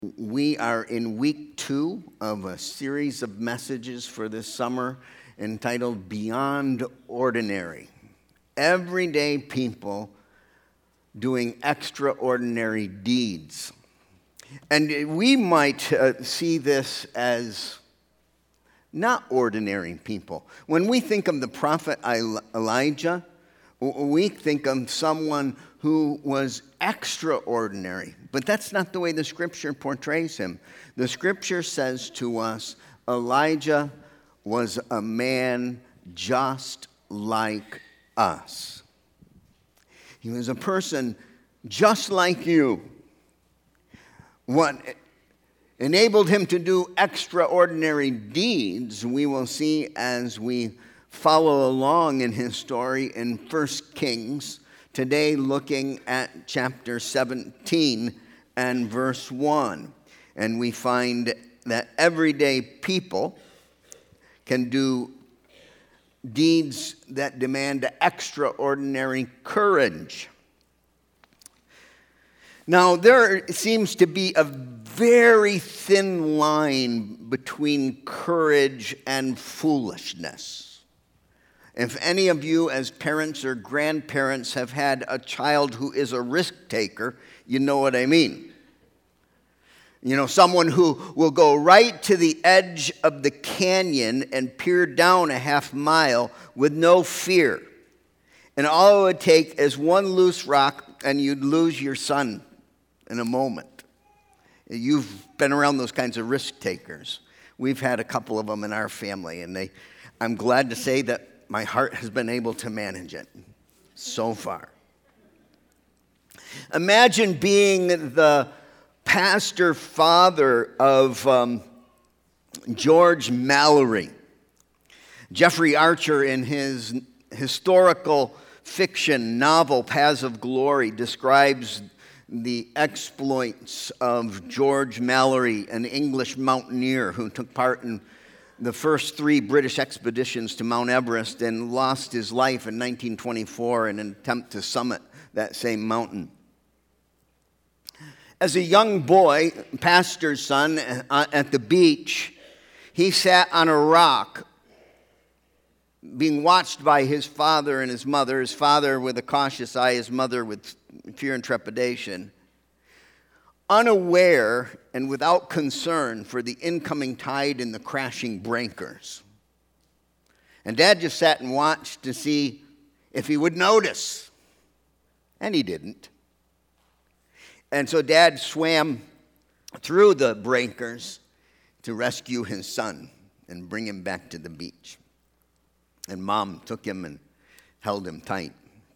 We are in week 2 of a series of messages for this summer entitled Beyond Ordinary. Everyday people doing extraordinary deeds. And we might see this as not ordinary people. When we think of the prophet Elijah, we think of someone who was extraordinary. But that's not the way the scripture portrays him. The scripture says to us, Elijah was a man just like us. He was a person just like you. What enabled him to do extraordinary deeds, we will see as we follow along in his story in 1 Kings. Today, looking at chapter 17 and verse 1. And we find that everyday people can do deeds that demand extraordinary courage. Now, there seems to be a very thin line between courage and foolishness. If any of you as parents or grandparents have had a child who is a risk taker, you know what I mean. You know, someone who will go right to the edge of the canyon and peer down a half mile with no fear. And all it would take is one loose rock and you'd lose your son in a moment. You've been around those kinds of risk takers. We've had a couple of them in our family, and I'm glad to say that my heart has been able to manage it so far. Imagine being the pastor father of George Mallory. Jeffrey Archer, in his historical fiction novel, Paths of Glory, describes the exploits of George Mallory, an English mountaineer who took part in the first 3 British expeditions to Mount Everest and lost his life in 1924 in an attempt to summit that same mountain. As a young boy, pastor's son, at the beach, he sat on a rock being watched by his father and his mother, his father with a cautious eye, his mother with fear and trepidation, unaware and without concern for the incoming tide and the crashing breakers. And Dad just sat and watched to see if he would notice. And he didn't. And so Dad swam through the breakers to rescue his son and bring him back to the beach. And Mom took him and held him tight.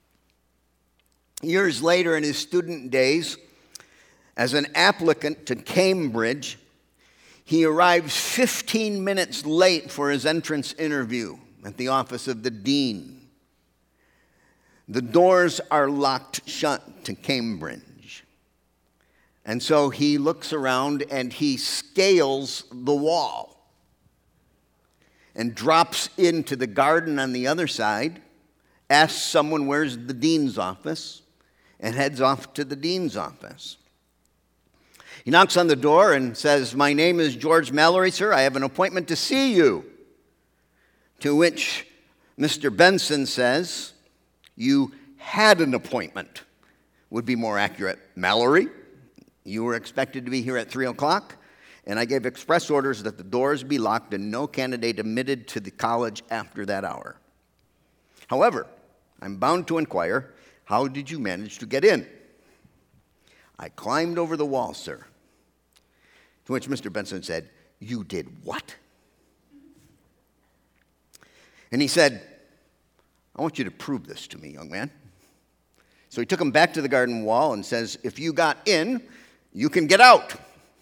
Years later, in his student days, as an applicant to Cambridge, he arrives 15 minutes late for his entrance interview at the office of the dean. The doors are locked shut to Cambridge. And so he looks around and he scales the wall and drops into the garden on the other side, asks someone where's the dean's office, and heads off to the dean's office. He knocks on the door and says, "My name is George Mallory, sir. I have an appointment to see you." To which Mr. Benson says, "You had an appointment." Would be more accurate. "Mallory, you were expected to be here at 3 o'clock, and I gave express orders that the doors be locked and no candidate admitted to the college after that hour. However, I'm bound to inquire, how did you manage to get in?" "I climbed over the wall, sir." To which Mr. Benson said, "You did what?" And he said, "I want you to prove this to me, young man." So he took him back to the garden wall and says, "If you got in, you can get out."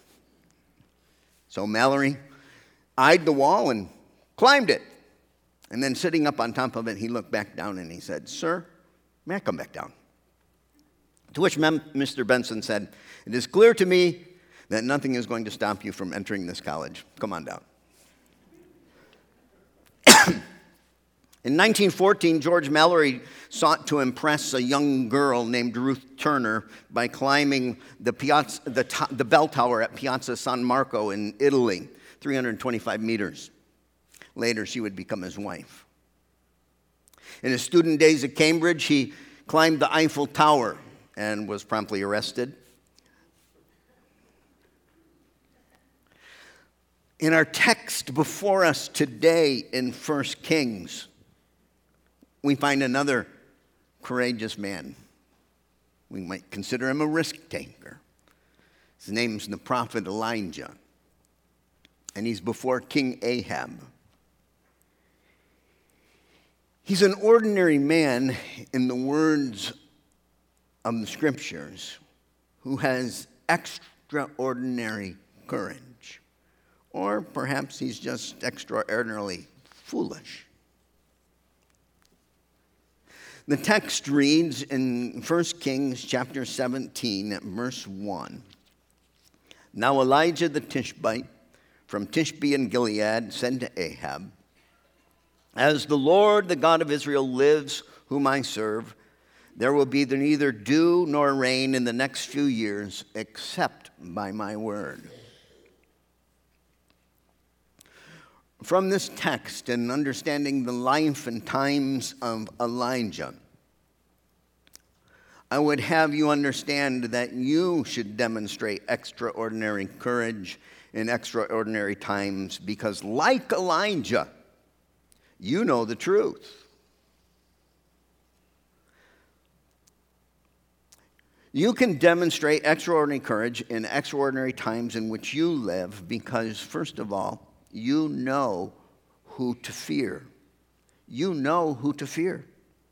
So Mallory eyed the wall and climbed it. And then sitting up on top of it, he looked back down and he said, "Sir, may I come back down?" To which Mr. Benson said, "It is clear to me that nothing is going to stop you from entering this college. Come on down." In 1914, George Mallory sought to impress a young girl named Ruth Turner by climbing the bell tower at Piazza San Marco in Italy, 325 meters. Later, she would become his wife. In his student days at Cambridge, he climbed the Eiffel Tower and was promptly arrested. In our text before us today in 1 Kings, we find another courageous man. We might consider him a risk taker. His name's the prophet Elijah. And he's before King Ahab. He's an ordinary man, in the words of the scriptures, who has extraordinary courage. Or perhaps he's just extraordinarily foolish. The text reads in 1 Kings chapter 17, verse 1. Now Elijah the Tishbite from Tishbe in Gilead said to Ahab, as the Lord, the God of Israel, lives, whom I serve, there will be neither dew nor rain in the next few years except by my word. From this text and understanding the life and times of Elijah, I would have you understand that you should demonstrate extraordinary courage in extraordinary times because, like Elijah, you know the truth. You can demonstrate extraordinary courage in extraordinary times in which you live because, first of all, you know who to fear. You know who to fear.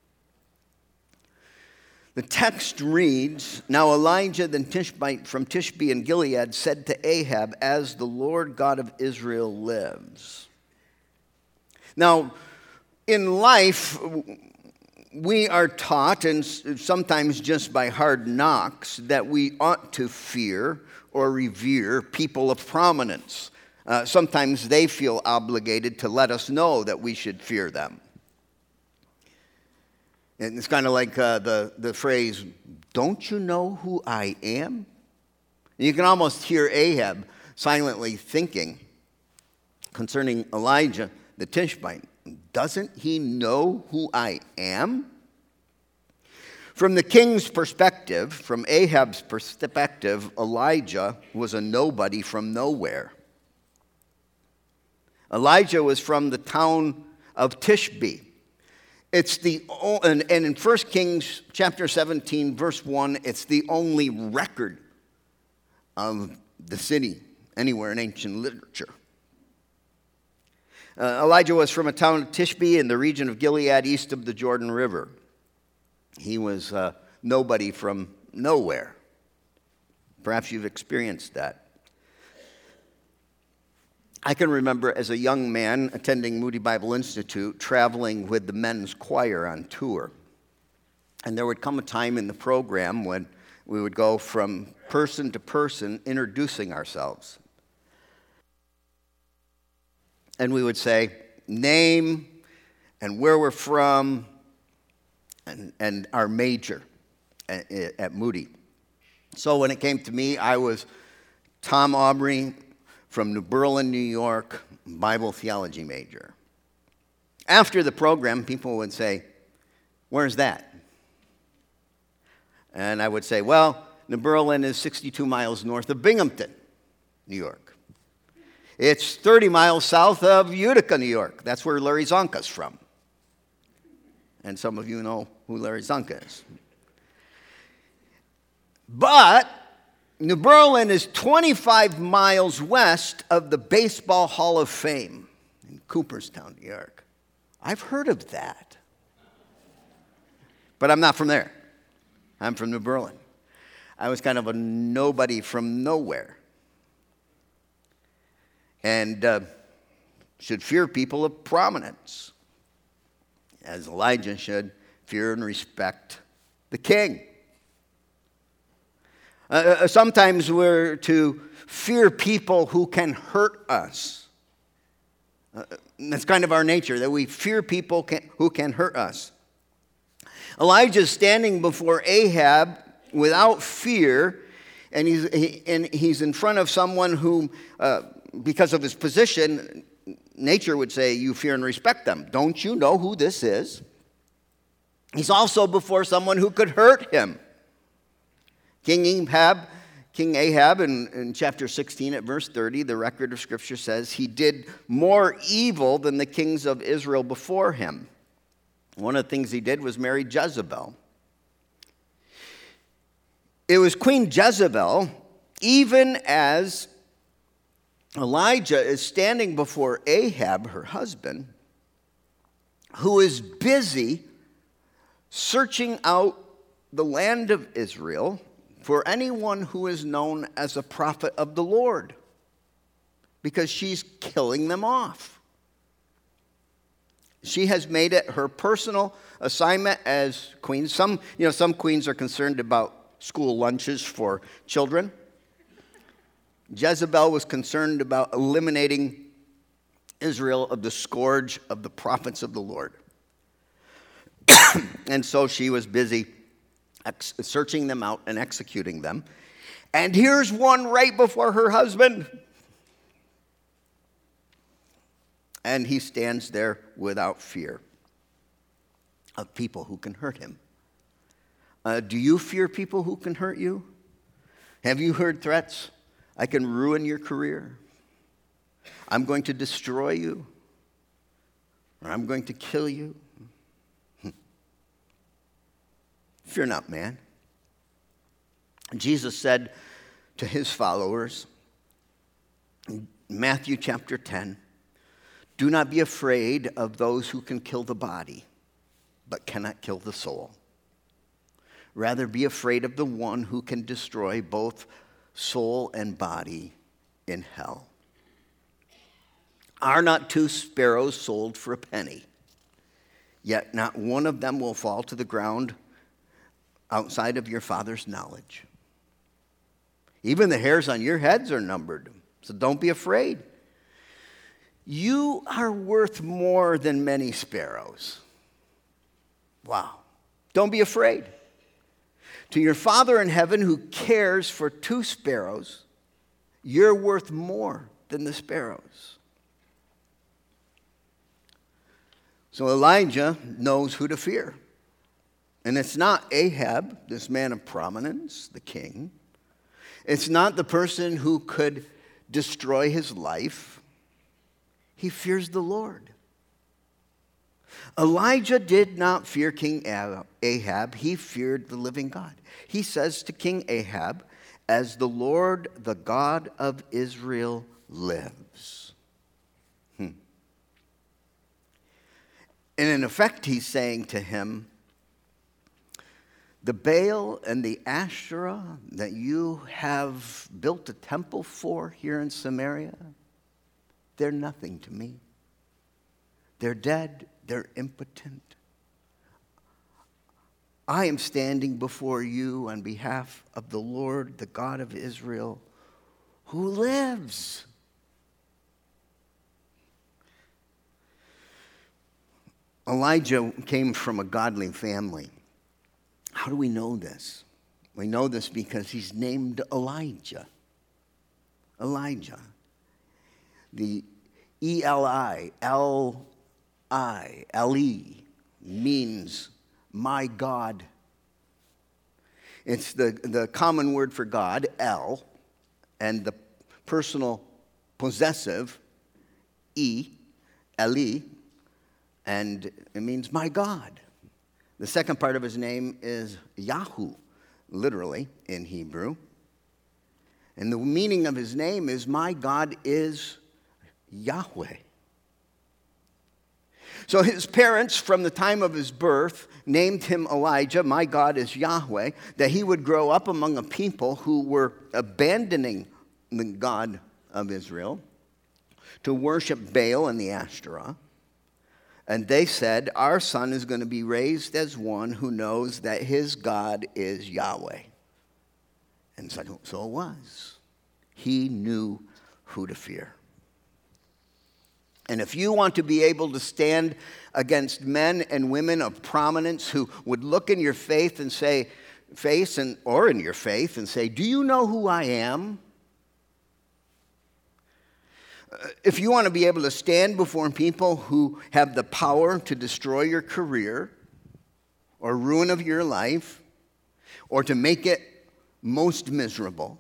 The text reads, now Elijah the Tishbite from Tishbe in Gilead said to Ahab, as the Lord God of Israel lives. Now, in life, we are taught, and sometimes just by hard knocks, that we ought to fear or revere people of prominence. Sometimes they feel obligated to let us know that we should fear them. And it's kind of like the phrase, don't you know who I am? And you can almost hear Ahab silently thinking concerning Elijah the Tishbite. Doesn't he know who I am? From the king's perspective, from Ahab's perspective, Elijah was a nobody from nowhere. Elijah was from the town of Tishbe. And in 1 Kings chapter 17, verse 1, it's the only record of the city anywhere in ancient literature. Elijah was from a town of Tishbe in the region of Gilead east of the Jordan River. He was nobody from nowhere. Perhaps you've experienced that. I can remember as a young man attending Moody Bible Institute, traveling with the men's choir on tour. And there would come a time in the program when we would go from person to person introducing ourselves. And we would say name and where we're from and our major at Moody. So when it came to me, I was Tom Aubrey from New Berlin, New York, Bible theology major. After the program, people would say, where's that? And I would say, well, New Berlin is 62 miles north of Binghamton, New York. It's 30 miles south of Utica, New York. That's where Larry Zonka's from. And some of you know who Larry Zonka is. But New Berlin is 25 miles west of the Baseball Hall of Fame in Cooperstown, New York. I've heard of that. But I'm not from there. I'm from New Berlin. I was kind of a nobody from nowhere. And should fear people of prominence, as Elijah should fear and respect the king. Sometimes we're to fear people who can hurt us. That's kind of our nature, that we fear people who can hurt us. Elijah's standing before Ahab without fear, and he's in front of someone whom, because of his position, nature would say, you fear and respect them. Don't you know who this is? He's also before someone who could hurt him. King Ahab in chapter 16 at verse 30, the record of Scripture says, he did more evil than the kings of Israel before him. One of the things he did was marry Jezebel. It was Queen Jezebel, even as Elijah is standing before Ahab, her husband, who is busy searching out the land of Israel for anyone who is known as a prophet of the Lord, because she's killing them off. She has made it her personal assignment as queen. Some queens are concerned about school lunches for children. Jezebel was concerned about eliminating Israel of the scourge of the prophets of the Lord. And so she was busy searching them out and executing them. And here's one right before her husband. And he stands there without fear of people who can hurt him. Do you fear people who can hurt you? Have you heard threats? I can ruin your career. I'm going to destroy you. Or I'm going to kill you. Fear not, man. Jesus said to his followers in Matthew chapter 10, do not be afraid of those who can kill the body, but cannot kill the soul. Rather, be afraid of the one who can destroy both soul and body in hell. Are not 2 sparrows sold for a penny? Yet not one of them will fall to the ground outside of your Father's knowledge. Even the hairs on your heads are numbered, so don't be afraid. You are worth more than many sparrows. Wow. Don't be afraid. To your Father in heaven who cares for 2 sparrows, you're worth more than the sparrows. So Elijah knows who to fear. And it's not Ahab, this man of prominence, the king. It's not the person who could destroy his life. He fears the Lord. Elijah did not fear King Ahab. He feared the living God. He says to King Ahab, as the Lord, the God of Israel, lives. And in effect, he's saying to him, the Baal and the Asherah that you have built a temple for here in Samaria, they're nothing to me. They're dead. They're impotent. I am standing before you on behalf of the Lord, the God of Israel, who lives. Elijah came from a godly family. How do we know this? We know this because he's named Elijah. Elijah. The E-L-I, L-I, L-E means my God. It's the common word for God, El, and the personal possessive, E, Eli, and it means my God. The second part of his name is Yahu, literally in Hebrew. And the meaning of his name is my God is Yahweh. So his parents, from the time of his birth, named him Elijah, my God is Yahweh, that he would grow up among a people who were abandoning the God of Israel to worship Baal and the Ashtoreth. And they said, our son is going to be raised as one who knows that his God is Yahweh. And so it was. He knew who to fear. And if you want to be able to stand against men and women of prominence who would look in your faith and say, or in your faith and say, do you know who I am? If you want to be able to stand before people who have the power to destroy your career or ruin of your life or to make it most miserable,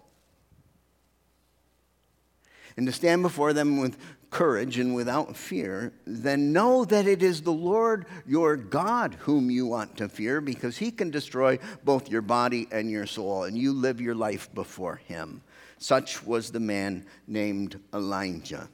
and to stand before them with courage and without fear, then know that it is the Lord your God whom you want to fear, because he can destroy both your body and your soul, and you live your life before him. Such was the man named Elijah.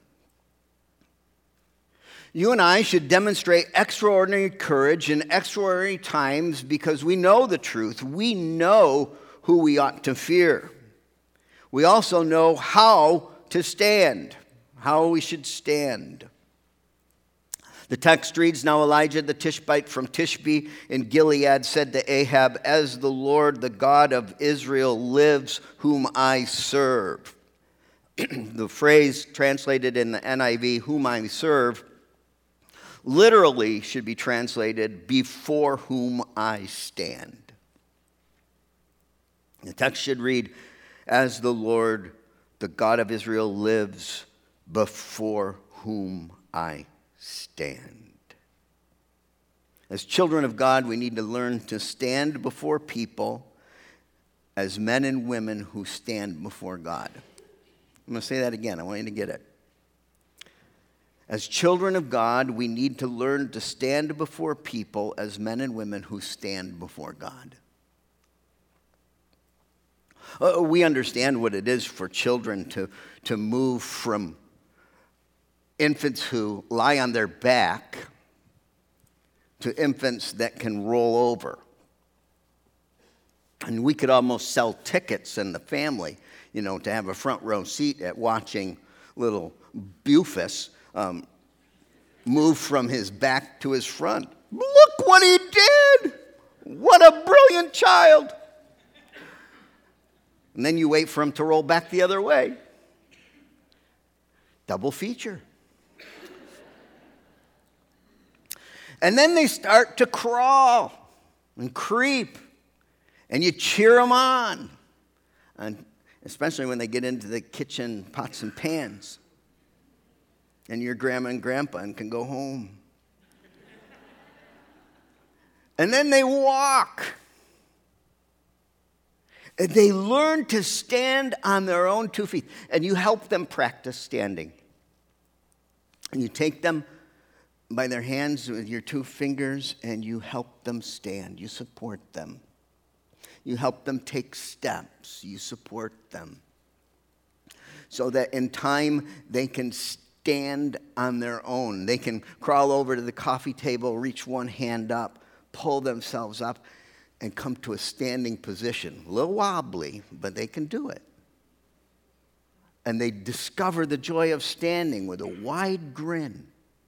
You and I should demonstrate extraordinary courage in extraordinary times because we know the truth. We know who we ought to fear. We also know how to stand, how we should stand. The text reads, now Elijah the Tishbite from Tishbe in Gilead said to Ahab, as the Lord, the God of Israel, lives, whom I serve. The phrase translated in the NIV, whom I serve, literally should be translated, before whom I stand. The text should read, as the Lord, the God of Israel, lives, before whom I stand. As children of God, we need to learn to stand before people as men and women who stand before God. I'm going to say that again. I want you to get it. As children of God, we need to learn to stand before people as men and women who stand before God. We understand what it is for children to move from infants who lie on their back to infants that can roll over. And we could almost sell tickets in the family, to have a front row seat at watching little Bufus move from his back to his front. Look what he did! What a brilliant child! And then you wait for him to roll back the other way. Double feature. And then they start to crawl and creep, and you cheer them on, and especially when they get into the kitchen pots and pans, and your grandma and grandpa and can go home. And then they walk. And they learn to stand on their own 2 feet, and you help them practice standing. And you take them by their hands with your 2 fingers, and you help them stand. You support them. You help them take steps. You support them. So that in time, they can stand on their own. They can crawl over to the coffee table, reach one hand up, pull themselves up, and come to a standing position. A little wobbly, but they can do it. And they discover the joy of standing with a wide grin.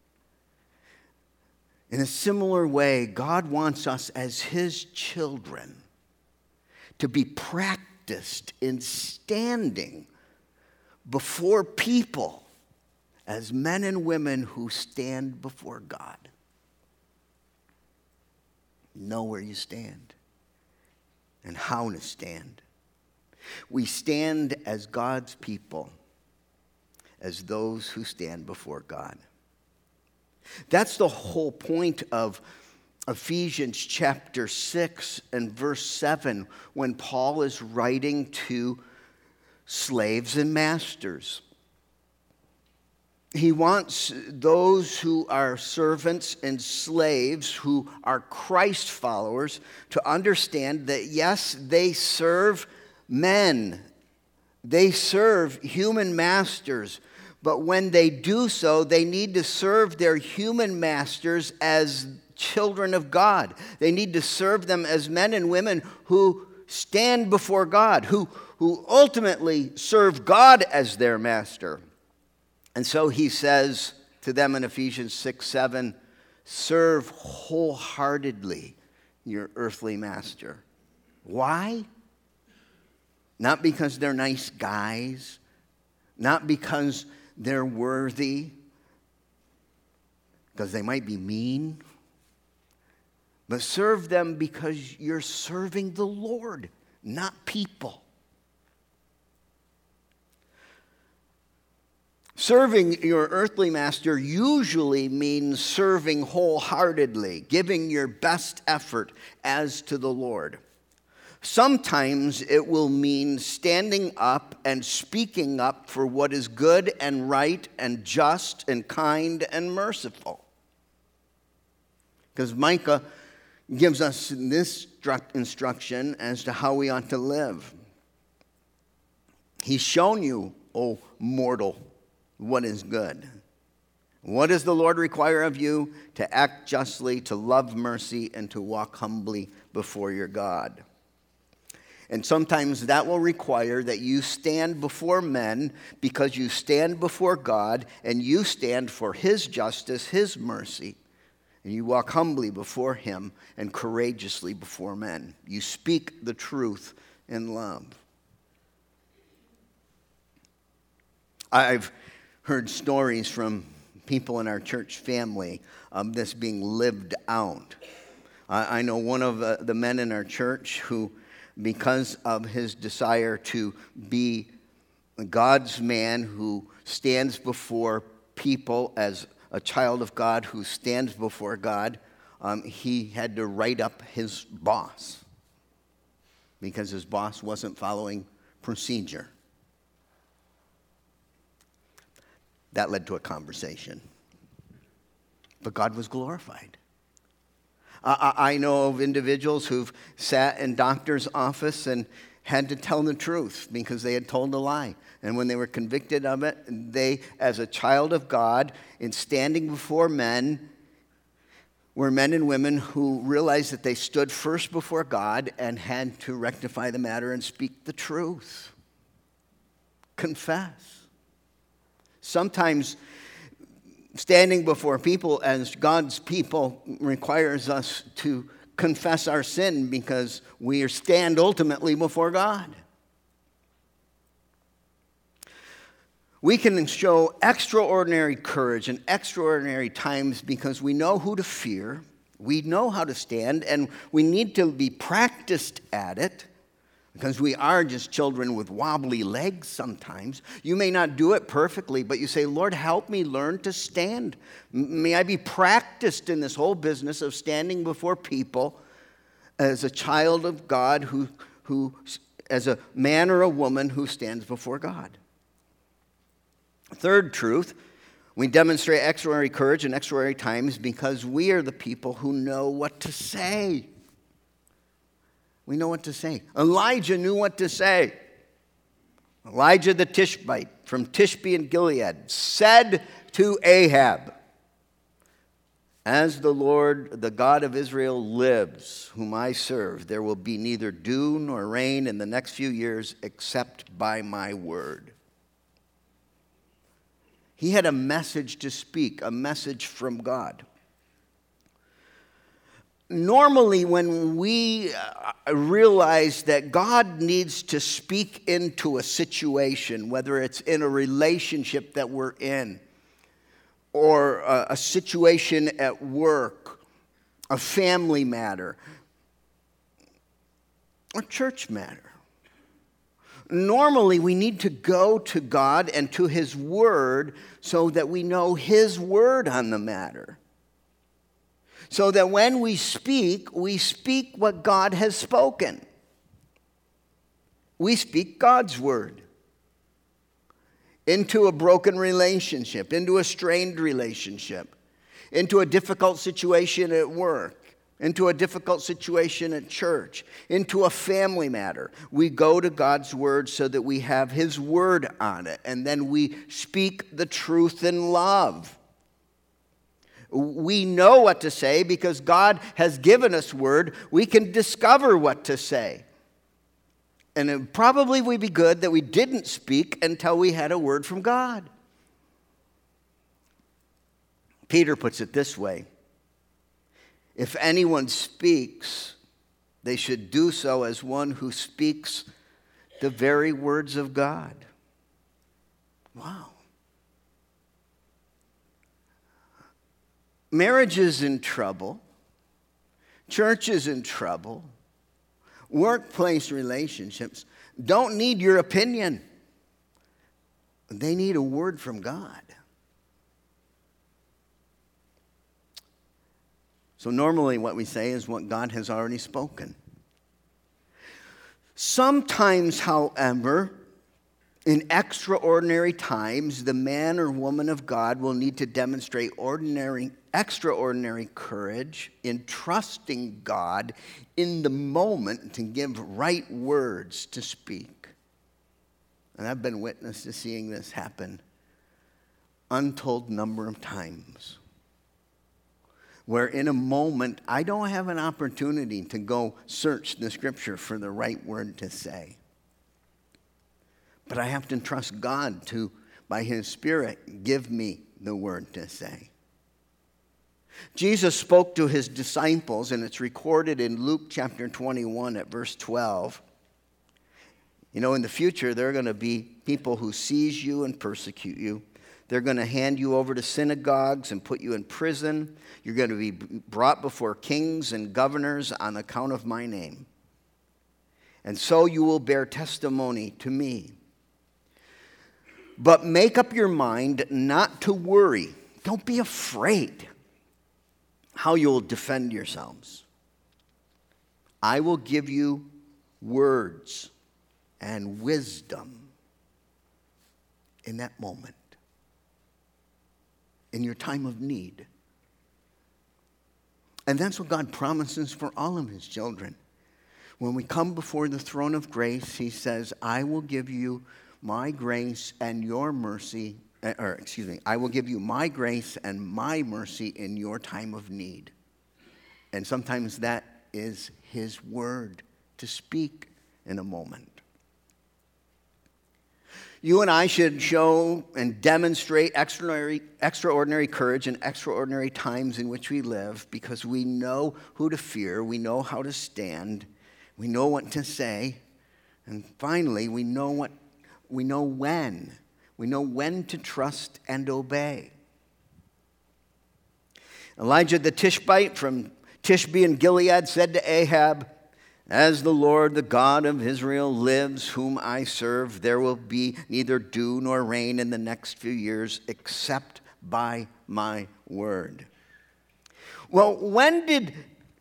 In a similar way, God wants us as his children to be practiced in standing before people as men and women who stand before God. Know where you stand and how to stand. We stand as God's people, as those who stand before God. That's the whole point of Ephesians chapter 6 and verse 7, when Paul is writing to slaves and masters. He wants those who are servants and slaves, who are Christ followers, to understand that, yes, they serve men. They serve human masters. But when they do so, they need to serve their human masters as children of God. They need to serve them as men and women who stand before God, who ultimately serve God as their master. And so he says to them in Ephesians 6:7, serve wholeheartedly your earthly master. Why? Not because they're nice guys, not because they're worthy, because they might be mean, but serve them because you're serving the Lord, not people. Serving your earthly master usually means serving wholeheartedly, giving your best effort as to the Lord. Sometimes it will mean standing up and speaking up for what is good and right and just and kind and merciful. Because Micah gives us this instruction as to how we ought to live. He's shown you, O mortal, what is good. What does the Lord require of you? To act justly, to love mercy, and to walk humbly before your God. And sometimes that will require that you stand before men because you stand before God and you stand for His justice, His mercy. And you walk humbly before Him and courageously before men. You speak the truth in love. I've heard stories from people in our church family of this being lived out. I know one of the men in our church who, because of his desire to be God's man who stands before people as a child of God who stands before God, he had to write up his boss because his boss wasn't following procedure. That led to a conversation. But God was glorified. I know of individuals who've sat in doctor's office and had to tell the truth because they had told a lie. And when they were convicted of it, they, as a child of God, in standing before men, were men and women who realized that they stood first before God and had to rectify the matter and speak the truth. Confess. Sometimes standing before people as God's people requires us to confess our sin because we stand ultimately before God. We can show extraordinary courage in extraordinary times because we know who to fear, we know how to stand, and we need to be practiced at it. Because we are just children with wobbly legs sometimes. You may not do it perfectly, but you say, Lord, help me learn to stand. May I be practiced in this whole business of standing before people as a child of God who as a man or a woman who stands before God. Third truth, we demonstrate extraordinary courage in extraordinary times because we are the people who know what to say. We know what to say. Elijah knew what to say. Elijah the Tishbite from Tishbe in Gilead said to Ahab, "As the Lord, the God of Israel, lives, whom I serve, there will be neither dew nor rain in the next few years except by my word." He had a message to speak, a message from God. Normally, when we realize that God needs to speak into a situation, whether it's in a relationship that we're in, or a situation at work, a family matter, or church matter, normally we need to go to God and to His Word so that we know His Word on the matter. So that when we speak what God has spoken. We speak God's word into a broken relationship, into a strained relationship, into a difficult situation at work, into a difficult situation at church, into a family matter. We go to God's word so that we have His word on it, and then we speak the truth in love. We know what to say because God has given us word. We can discover what to say. And it probably would be good that we didn't speak until we had a word from God. Peter puts it this way: if anyone speaks, they should do so as one who speaks the very words of God. Wow. Marriage is in trouble. Church is in trouble. Workplace relationships don't need your opinion. They need a word from God. So normally what we say is what God has already spoken. Sometimes, however, in extraordinary times, the man or woman of God will need to demonstrate extraordinary courage in trusting God in the moment to give right words to speak. And I've been witness to seeing this happen untold number of times, where in a moment I don't have an opportunity to go search the scripture for the right word to say. But I have to trust God to, by his Spirit, give me the word to say. Jesus spoke to his disciples, and it's recorded in Luke chapter 21 at verse 12. You know, in the future, there are going to be people who seize you and persecute you. They're going to hand you over to synagogues and put you in prison. You're going to be brought before kings and governors on account of my name. And so you will bear testimony to me. But make up your mind not to worry. Don't be afraid how you'll defend yourselves. I will give you words and wisdom in that moment, in your time of need. And that's what God promises for all of his children. When we come before the throne of grace, he says, I will give you my grace and your mercy, I will give you my grace and my mercy in your time of need. And sometimes that is his word to speak in a moment. You and I should show and demonstrate extraordinary courage in extraordinary times in which we live, because we know who to fear, we know how to stand, we know what to say, and finally, we know when to trust and obey. Elijah the Tishbite from Tishbe in Gilead said to Ahab, as the Lord, the God of Israel, lives, whom I serve, there will be neither dew nor rain in the next few years except by my word. Well, when did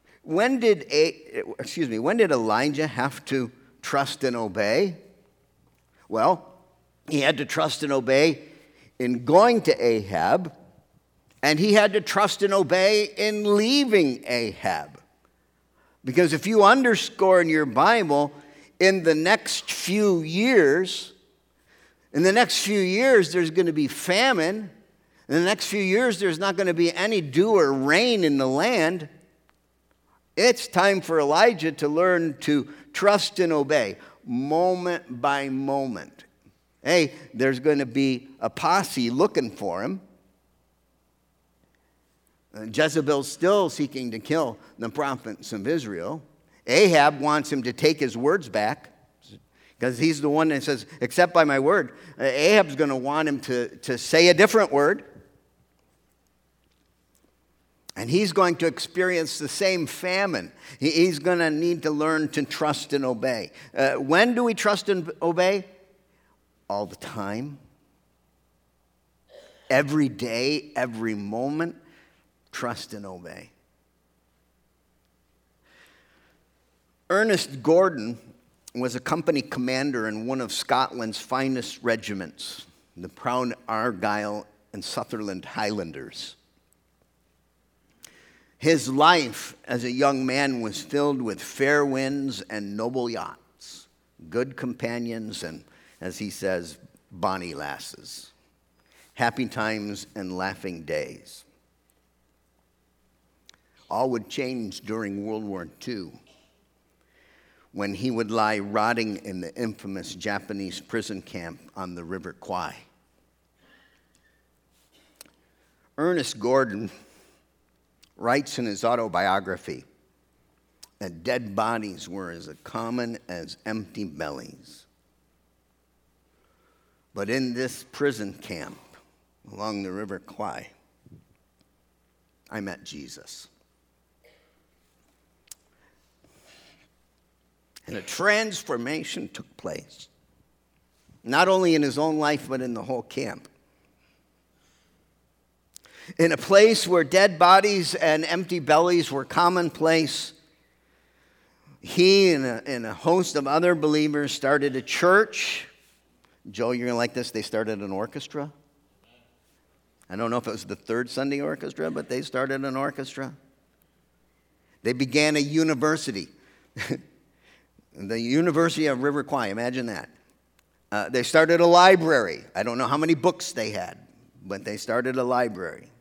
Elijah have to trust and obey? Well, he had to trust and obey in going to Ahab, and he had to trust and obey in leaving Ahab. Because if you underscore in your Bible, in the next few years, there's going to be famine. In the next few years, there's not going to be any dew or rain in the land. It's time for Elijah to learn to trust and obey, moment by moment. Hey, there's going to be a posse looking for him. Jezebel's still seeking to kill the prophets of Israel. Ahab wants him to take his words back, because he's the one that says, except by my word. Ahab's going to want him to say a different word. And he's going to experience the same famine. He's going to need to learn to trust and obey. When do we trust and obey? All the time. Every day, every moment. Trust and obey. Ernest Gordon was a company commander in one of Scotland's finest regiments, the proud Argyll and Sutherland Highlanders. His life as a young man was filled with fair winds and noble yachts, good companions, and, as he says, bonny lasses, happy times and laughing days. All would change during World War II, when he would lie rotting in the infamous Japanese prison camp on the River Kwai. Ernest Gordon writes in his autobiography that dead bodies were as common as empty bellies. But in this prison camp along the River Kwai, I met Jesus. And a transformation took place, not only in his own life, but in the whole camp. In a place where dead bodies and empty bellies were commonplace, he and a host of other believers started a church. Joe, you're going to like this. They started an orchestra. I don't know if it was the Third Sunday Orchestra, but they started an orchestra. They began a university. The University of River Kwai, imagine that. They started a library. I don't know how many books they had, but they started a library.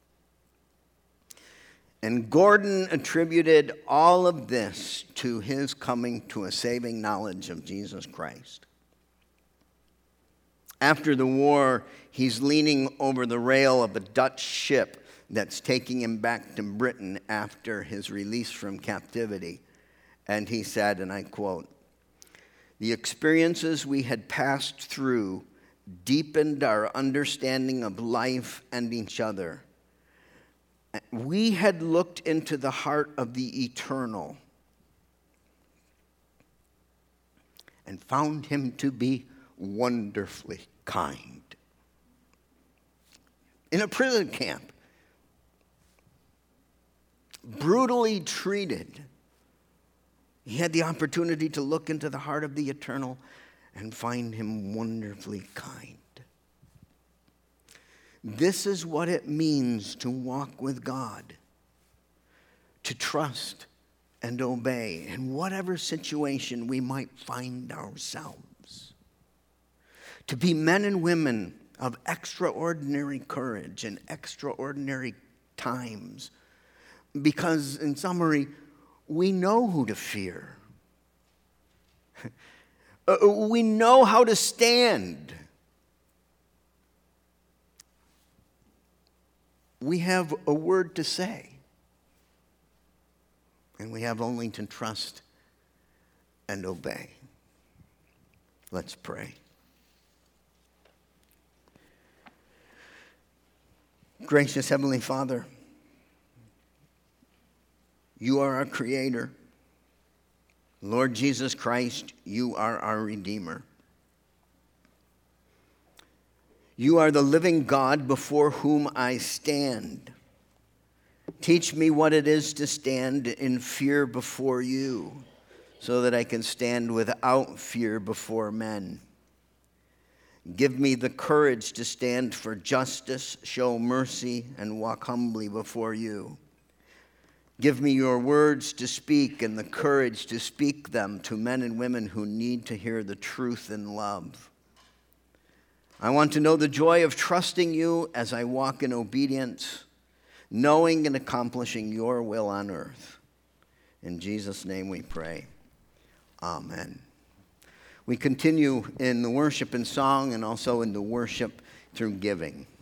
And Gordon attributed all of this to his coming to a saving knowledge of Jesus Christ. After the war, he's leaning over the rail of a Dutch ship that's taking him back to Britain after his release from captivity. And he said, and I quote, "The experiences we had passed through deepened our understanding of life and each other. We had looked into the heart of the eternal and found him to be wonderfully kind." In a prison camp, brutally treated, he had the opportunity to look into the heart of the eternal and find him wonderfully kind. This is what it means to walk with God, to trust and obey in whatever situation we might find ourselves, to be men and women of extraordinary courage in extraordinary times, because in summary, we know who to fear. We know how to stand. We have a word to say, and we have only to trust and obey. Let's pray. Gracious Heavenly Father, you are our Creator. Lord Jesus Christ, you are our Redeemer. You are the living God before whom I stand. Teach me what it is to stand in fear before you, so that I can stand without fear before men. Give me the courage to stand for justice, show mercy, and walk humbly before you. Give me your words to speak and the courage to speak them to men and women who need to hear the truth in love. I want to know the joy of trusting you as I walk in obedience, knowing and accomplishing your will on earth. In Jesus' name we pray. Amen. We continue in the worship and song and also in the worship through giving.